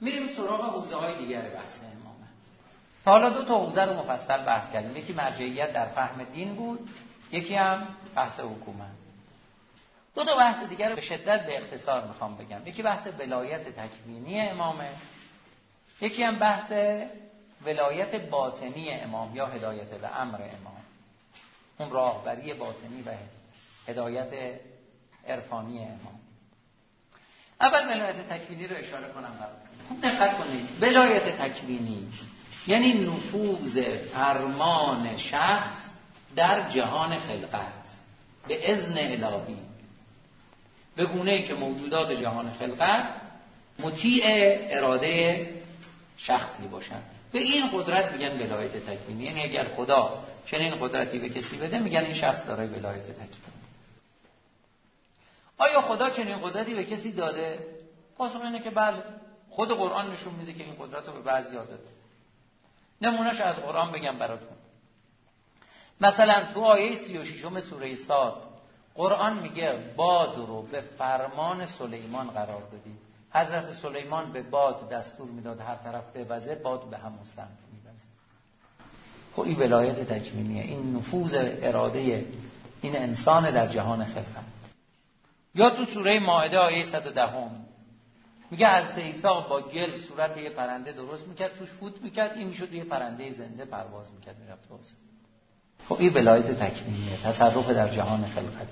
میریم سراغ حوزه‌های دیگر بحث امامت. تا حالا 2 تا حوزه رو مفصل بحث کردیم. یکی مرجعیت در فهم دین بود، یکی هم بحث حکومت. 2 تا بحث دیگر رو به شدت به اختصار میخوام بگم. یکی بحث ولایت تکوینی امامه، یکی هم بحث ولایت باطنی امام یا هدایت الامر امام، اون راهبری باطنی و هدایت عرفانی امام. اول ولایت تکوینی رو اشاره کنم براتون. خوب دقت کنید. ولایت تکوینی یعنی نفوذ فرمان شخص در جهان خلقت به اذن الهی، به گونه‌ای که موجودات جهان خلقت مطیع اراده شخصی باشن. به این قدرت میگن ولایت تکوینی. یعنی اگر خدا چنین قدرتی به کسی بده میگن این شخص داره ولایت تکوینی. آیا خدا چنین قدرتی به کسی داده؟ پاسخ اینه که بله. خود قرآن نشون میده که این قدرت رو به بعضی‌ها داده. نمونهش از قرآن بگم براتون. مثلا تو آیه 36 سوره صاد قرآن میگه باد رو به فرمان سلیمان قرار دادی. حضرت سلیمان به باد دستور میداد هر طرف بوزه، باد به همون سمت میوزه. خب این ولایت تکوینیه، این نفوذ اراده این انسان در جهان خلقت. یا تو سوره مائده آیه 110 میگه حضرت عیسی با گل صورت یه پرنده درست میکرد، توش فوت میکرد، این میشد یه پرنده زنده پرواز میکرد میرفت واسه. خب این ولایت تکوینیه، تصرف در جهان خلقت.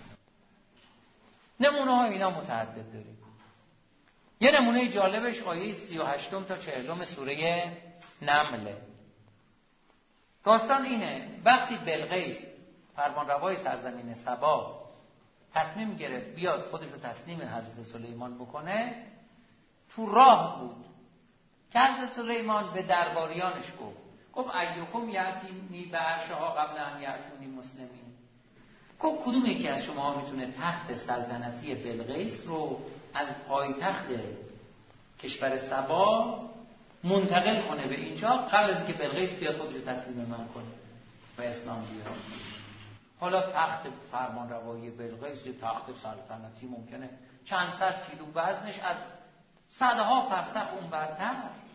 نمونه ها اینا متعدد داریم. یه نمونه جالبش آیه 38 تا 40 سوره نمله. داستان اینه وقتی بلقیس فرمانروای سرزمین سبا تصمیم گرفت بیاد خودش رو تسلیم حضرت سلیمان بکنه، تو راه بود که حضرت سلیمان به درباریانش گفت ایکم یأتینی بعرشها قبل ان یأتونی مسلمین. گفت کدوم یکی از شما میتونه تخت سلطنتی بلقیس رو از پایتخت کشور سبا منتقل کنه به اینجا قبل از اینکه بلقیس بیاد خودش رو تسلیم من کنه و اسلام بیاره. حالا تخت فرمانروایی بلقیس، تخت سلطنتی ممکنه چند صد کیلو وزنش از صدها فرسخ اون برتر.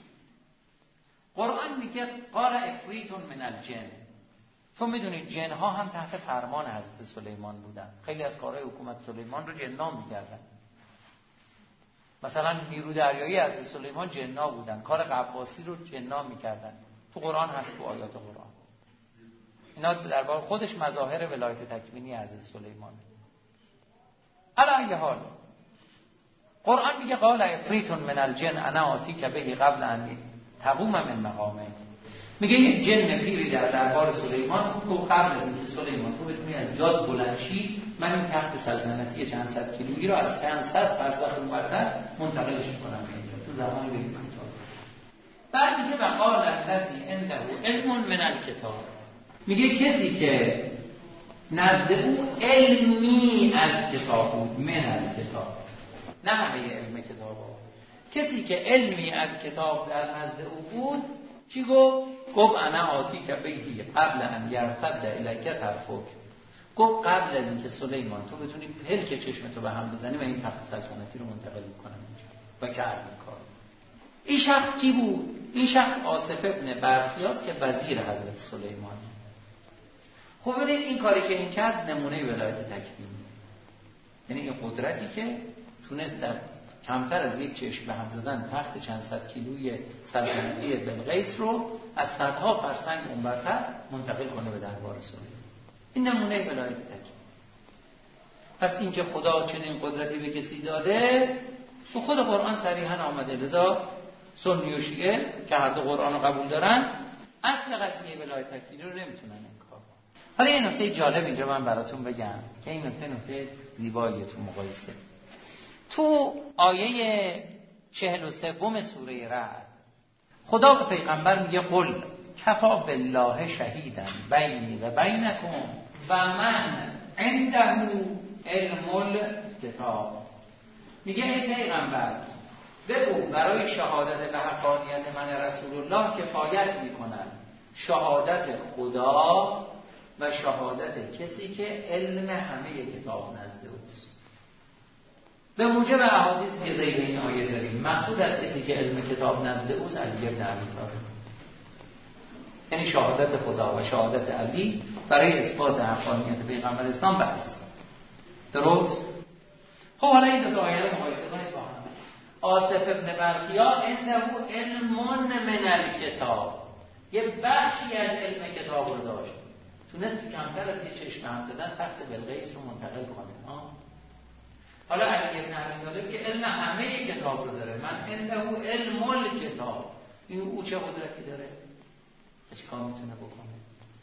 قرآن میگه قال افریت من الجن. تو میدونید جنها هم تحت فرمان حضرت سلیمان بودن. خیلی از کارهای حکومت سلیمان رو جنها میکردن. مثلا نیرو دریایی حضرت سلیمان جنها بودن، کار قواسی رو جنها میکردن. تو قرآن هست، تو آیات قرآن اینا در واقع خودش مظاهر ولایت تکوینی حضرت سلیمان. علی ای حال قرآن میگه قال افریت من الجن انا آتیک به قبل ان تقوم من مقامه. میگه یک جن پیری در دربار سلیمان تو قبل از اینکه سلیمان تو بتونی از جاد بلند شی، من این تخت سلطنتی چند صد کیلویی رو از چند صد فرسخ اونورتر منتقلش میکنم اینجا تو زمانی بگیم کوتاه. بعد میگه وقال الذی عنده علم من الکتاب. میگه کسی که نزد او علمی از کتاب بود، من الکتاب، نه همه علم کتاب ها. کسی که علمی از کتاب در نزد او بود چی گفت انا آتی که بگی قبل ان یرتد الیک طرفک. گفت قبل از اینکه سلیمان تو بتونی پلک چشمتو به هم بزنی و این تخت سلطنتی رو منتقل کنم اینجا و کرد این کار. این شخص کی بود؟ این شخص آصف ابن برخیاس که وزیر حضرت سلیمان. خب ببینید این کاری که این کرد نمونه ولایت تکوینی، یعنی این قدرتی که تونست در کمتر از یک چشم به هم زدن تخت چند صد کیلویی سلطنتی بلقیس رو از صدها فرسنگ اونورتر منتقل کنه به دربار سلیمان. این نمونه ولایت تکوینی. پس اینکه خدا چنین قدرتی به کسی داده تو خود قرآن صریحا آمده. لذا سنی و شیعه که هر دو قرآن رو قبول دارن اصل قضیه ولایت تکوینی رو نمیتونن انکار. حالا یه نکته جالب اینجا من براتون بگم که این نکته زیباییه تو مقایسه. تو آیه 43 سوره رعد خدا به پیغمبر میگه قل کفا بالله شهیدا بینی و بینکم و من عنده علم الکتاب. میگه ای پیغمبر بگو برای شهادت به حقانیت من رسول الله کفایت میکنن شهادت خدا و شهادت کسی که علم همه کتاب نزد اوست. به موجب احادیثی که ذیل این آیه داریم مقصود از کسی که علم کتاب نزد اوست علی بن ابی طالب، یعنی شهادت خدا و شهادت علی برای اثبات حقانیت پیغمبر اسلام بس. درست؟ خب حالا این دو آیه رو مقایسه کنید با هم. آصف ابن برخیا عنده علم من الکتاب، یه بخشی از علم کتاب رو داشت، تونست کمتر از یه چشم هم زدن تخت بلقیس رو منتقل کنه. حالا علی بن ابی طالب که علم همه کتاب رو داره، من عنده علم الکتاب، این او چه قدرتی داره؟ چه کار میتونه بکنه؟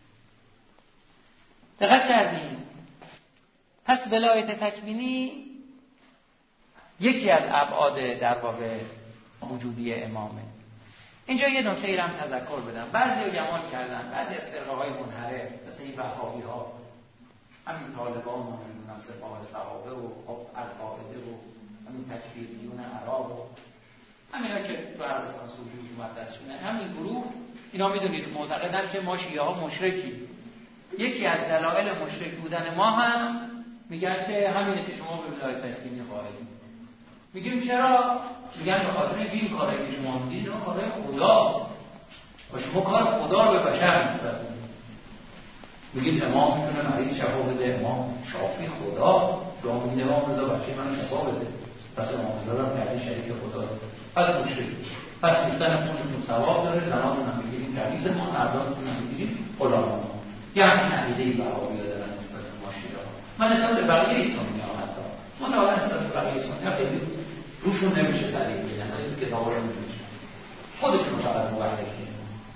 دقت کردیم؟ پس ولایت تکوینی یکی از ابعاد در واقع وجودی امامه. اینجا یه نکته ای رو هم تذکر بدم. بعضی گمان کردن بعضی از فرقه‌های منحرف مثل این وهابی‌ها، همین طالبان و نمیدونم سپاه صحابه و القاعده و همین تکفیریون عرب و همینا که تو عربستان سعودی حکومت دستشونه، همین گروه اینا میدونید معتقدن که ما شیعه ها مشرکیم. یکی از دلایل مشرک بودن ما هم میگن که همینه که شما به ولایت تکوینی خواهید. میگیم چرا؟ میگن به خاطر این کاری که شما میگید اون کار خدا و شما کار خدا رو به بشر می‌سپارید. میگید امام میتونه مریض شفا بده، امام شافی خدا، شما میگید امام رضا بچه من شفا بده، پس امام رضا رو کردی شریک خدا، پس مشرک. پس گفتن خونتون ثواب داره، زناتون هم میگیریم تعویض ما، مردانتون هم میگیریم غلام. یعنی عقیده‌ای وهابی‌ها دارن نسبت به ما شیعه‌ها. من نسبت به بقیه اسلامی‌ها حتی متأسفانه نسبت به بقیه اسلامی‌ها خیلی روشون نمیشه سریع بگن، ولی تو کتابا رو میشه خودشون فقط موحدین.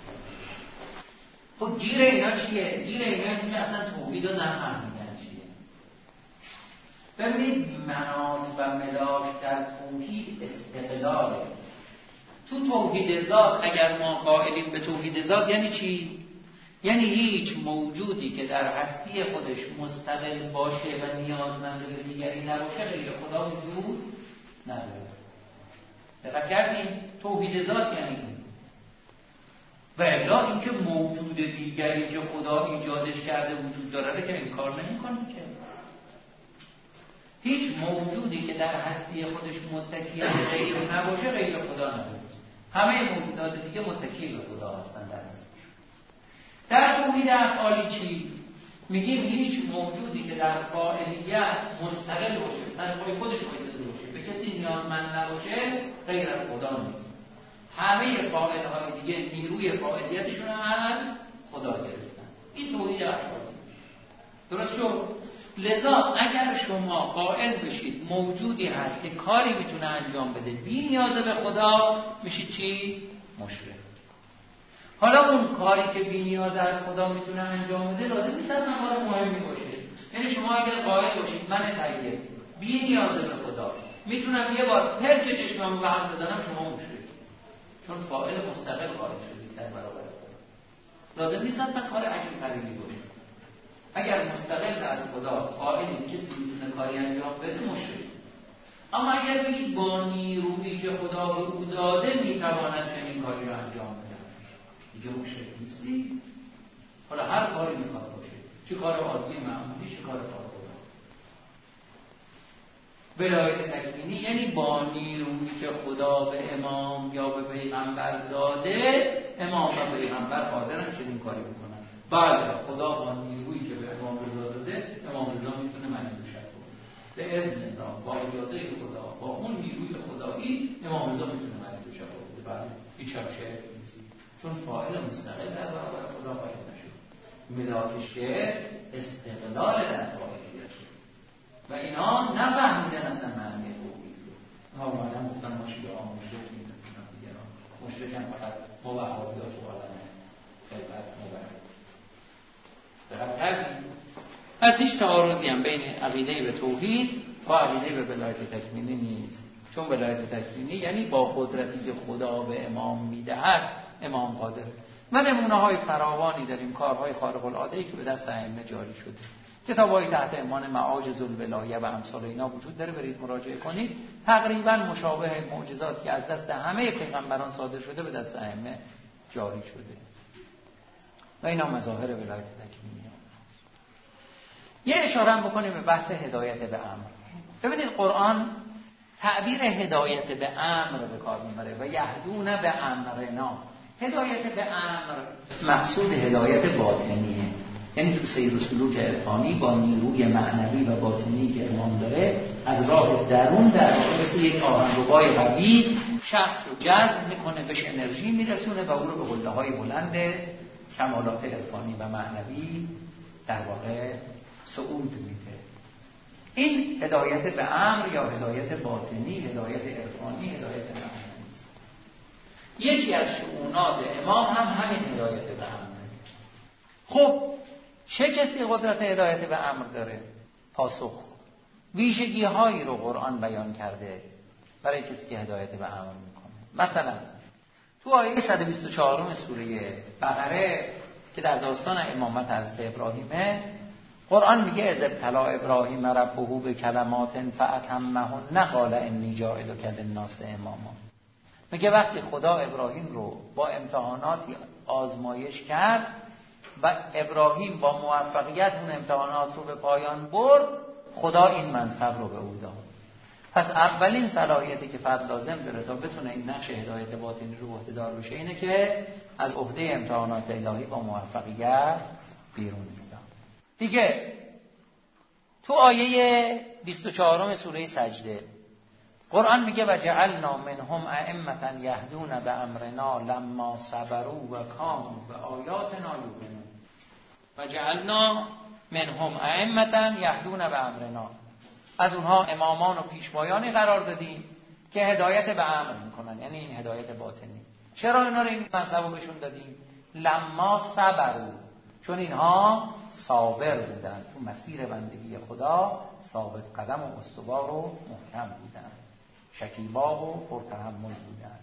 خب گیر اینا چیه؟ گیر اینا اینه که اصلا توحید رو نفهمیدن چیه. ببینید مناط و ملاک در توحید استقلاله. تو توحید ذات اگر ما قائلیم به توحید ذات یعنی چی؟ یعنی هیچ موجودی که در هستی خودش مستقل باشه و نیازمند به دیگری نباشه غیر خدا وجود نداره. دقت کردیم؟ توحید ذات یعنی این. و الا اینکه موجود دیگری که خدا ایجادش کرده وجود داره که انکار نمی‌کنه که. هیچ موجودی که در هستی خودش متکی به غیر نباشه غیر خدا نداره. همه موجودات دیگه متکی به خدا هستن. در توحید افعالی چی؟ میگیم هیچ موجودی که در فاعلیت مستقل باشه، سر پای خودش وایساده باشه، به کسی نیازمند نباشه غیر از خدا نیست. همه فاعل‌های دیگه نیروی فاعلیتشون از خدا گرفتن. این توحید افعالی. درست شد؟ لذا اگر شما قائل بشید موجودی هست که کاری میتونه انجام بده بی نیاز به خدا، میشید چی؟ مشرک. حالا اون کاری که بی نیاز از خدا میتونه انجام بده لازم نیست اصلا کار مهمی باشه. یعنی شما اگر قائل باشید من طیب بی نیاز به خدا میتونم یه بار پرک چشمم به هم بزنم، شما مشرک، چون فاعل مستقل قائل شدید در برابر خدا. لازم نیست اصلا کار عجیب غریبی باشه. اگر مستقل از خدا قائلی کسی میتونه کاری انجام بده مشرک. اما اگر بگید با نیرویی که خدا به او داده میتواند چنین کاری رو انجام بده، دیگه مشرک نیستی. حالا هر کاری میخواد باشه، چه کار عادی معمولی، چه کار خدا. ولایت تکوینی یعنی با نیرویی که خدا به امام یا به پیغمبر داده، امام و پیغمبر قادرن چنین کاری بکنن. بله خدا با نیرویی که به امام رضا داده، امام رضا میتونه مریض شد به اذن الله، با اجازه خدا، با اون نیروی خدایی امام رضا میتونه مریض شد. بله هیچ هم شعر نیست، چون فاعل مستقل در برابر خدا قائل نشد. ملاک شعر استقلال در فاعلیت شد و اینا نفهمیدن اصلا معنی توحید رو. ها اومدن گفتن ما شیعه‌ها مشرک می‌کنن، دیگران مشرکن فقط ما وهابیات و عالم خلقت مبارک. پس هیچ تعارضی هم بین عقیده به توحید و عقیده به ولایت تکوینی نیست، چون ولایت تکوینی یعنی با قدرتی که خدا به امام میدهد امام قادر. و نمونه‌های فراوانی داریم، کارهای خارق العاده‌ای که به دست ائمه جاری شده. کتاب‌های تحت عنوان معاجز الولایه و امثال اینا وجود داره، برید مراجعه کنید. تقریبا مشابه معجزاتی که از دست همه پیغمبران صادر شده به دست ائمه جاری شده و اینا مظاهر ولایت تکوینی. یه اشاره هم بکنیم به بحث هدایت به امر. ببینید قرآن تعبیر هدایت به امر به کار میبره و یهدون به امرنا. هدایت به امر مقصود هدایت باطنیه، یعنی تو سیر و سلوک عرفانی با نیروی معنوی و باطنی که امام داره از راه درون در واقع مثل یک آهنربای قوی شخص رو جذب میکنه، بهش انرژی میرسونه و او رو به قله‌های بلند کمالات عرفانی و معنوی در واقع صعود میده. این هدایت به امر یا هدایت باطنی، هدایت عرفانی، هدایت معنوی است. یکی از شؤونات امام هم همین هدایت به امر. خب چه کسی قدرت هدایت به امر داره؟ پاسخ ویژگی هایی رو قرآن بیان کرده برای کسی که هدایت به امر میکنه. مثلا تو آیه 124 سوره بقره که در داستان امامت حضرت ابراهیمه، قرآن میگه اذ ابتلی ابراهیم ربه بکلمات فاتمهن قال انی جاعلک للناس اماما. میگه وقتی خدا ابراهیم رو با امتحاناتی آزمایش کرد و ابراهیم با موفقیت اون امتحانات رو به پایان برد، خدا این منصب رو به او داد. پس اولین صلاحیتی که فرد لازم داره تا بتونه این نقش هدایت باطنی رو عهده‌دار بشه اینه که از عهده امتحانات الهی با موفقیت بیرون بیاد. دیگه تو آیه 24 سوره سجده قرآن میگه و جعلنا منهم ائمة یهدون بامرنا لما صبروا و کانوا بآیاتنا یوقنون. و جعلنا منهم ائمة یهدون بامرنا، از اونها امامان و پیشوایانی قرار دادیم که هدایت به امر میکنن، یعنی این هدایت باطنی. چرا اینا رو این منصب رو بهشون دادیم؟ لما صبروا، چون اینها صابر بودن، تو مسیر بندگی خدا ثابت قدم و استوار و محکم بودن، شکیبا و پرتحمل بودن.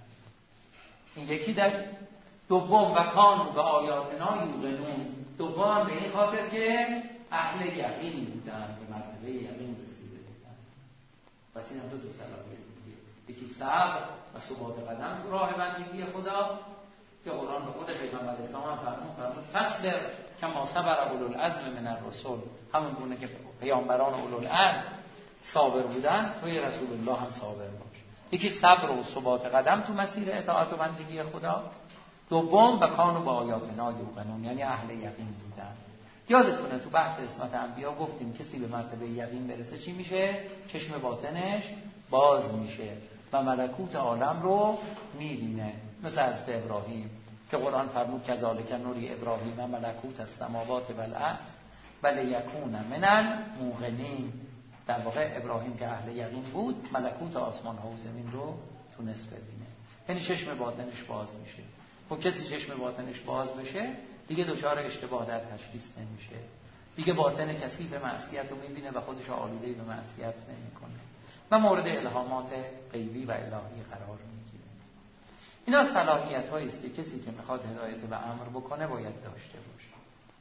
این یکی در دوم و کانوا به آیاتنا یوقنون. دوم به این خاطر که اهل یقین بودن، به مرتبه یقین رسیده بودن. پس این هم دو صلاحیت دیگه، یکی صبر و ثبات قدم تو راه بندگی خدا که قرآن به خود پیغمبر اسلام هم فرمود فصبر کما صبر اولو العزم من الرسل. همون گونه که پیامبران اولو العزم صابر بودن، توی رسول الله هم صابر باش. یکی صبر و ثبات قدم تو مسیر اطاعت و بندگی خدا. دوم و کانوا با آیاتنا یوقنون، یعنی اهل یقین بودن. یادتونه تو بحث عصمت انبیا گفتیم کسی به مرتبه یقین برسه چی میشه؟ چشم باطنش باز میشه و ملکوت عالم رو میبینه، مثل حضرت ابراهیم که قرآن فرمود کذالک نوری ابراهیم ملکوت السماوات والارض ولیکون من الموقنین. در واقع ابراهیم که اهل یقین بود ملکوت آسمان ها و زمین رو تونست ببینه، یعنی چشم باطنش باز میشه. و کسی چشم باطنش باز بشه دیگه دچار اشتباه در تشخیص نمیشه، دیگه باطن کسی به معصیت رو میبینه و خودش آلوده به معصیت نمیکنه و مورد الهامات غیبی و الهی قرار میگیره. اینا صلاحیت هایی است که کسی که میخواد هدایت به امر بکنه باید داشته باشه.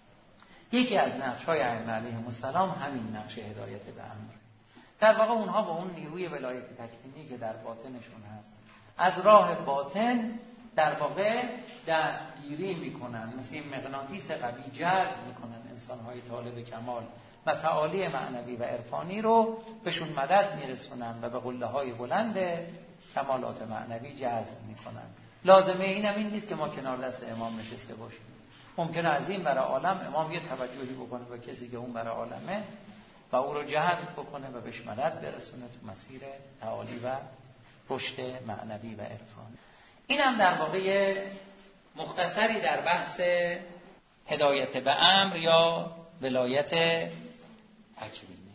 یکی از نقش های ائمه علیهم السلام همین نقش هدایت به امر. در واقع اونها با اون نیروی ولایت تکوینی که در باطنشون هست از راه باطن در واقع دستگیری میکنن، مثل این مغناطیس قوی جذب میکنن انسانهای طالب کمال و تعالی معنوی و عرفانی رو بهشون مدد میرسونن و به قله‌های بلند کمالات معنوی جذب میکنن. لازمه اینم این نیست که ما کنار دست امام نشسته باشیم. ممکنه از این برای عالم امام یه توجهی بکنه به کسی که اون برای عالمه و او رو جذب بکنه و بهش مدد برسونه تو مسیر تعالی و رشد معنوی و عرفانی. این هم در واقع مختصری در بحث هدایت به امر یا ولایت تکوینی.